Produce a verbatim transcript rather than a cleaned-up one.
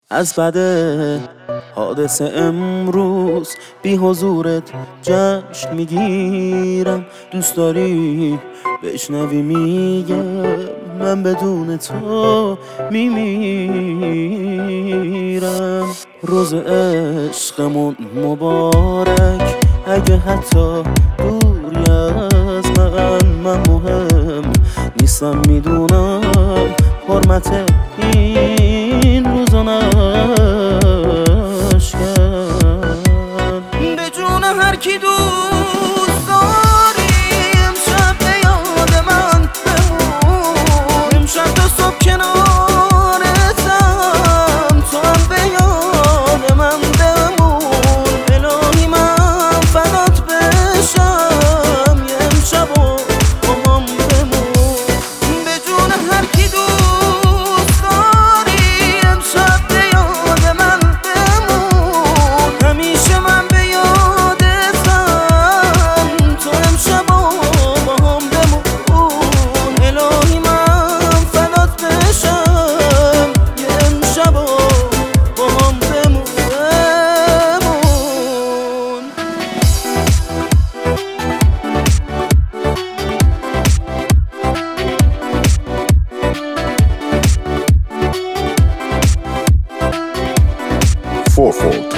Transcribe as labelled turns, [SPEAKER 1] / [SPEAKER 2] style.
[SPEAKER 1] از بعد حادثه امروز بی حضورت جشن میگیرم. دوست داری بشنوی میگم من بدون تو میمیرم. روز عشقمون مبارک، اگه حتی دوری از من من مهم نیستم، میدونم حرمت این روزا نشکن. به جون هر کی دوست داری امشب به یاد من بمون. امشب تا صبح کنارتم، تو هم به یاد من بمون. الهی من فدات بشم یه امشب و با هم بمون. به جون هر کی دوست داری امشب به یاد من بمون. همیشه من به یادتم، تو امشب و با هم بمون. الهی من فدات بشم یه امشب و با هم بمون.
[SPEAKER 2] four four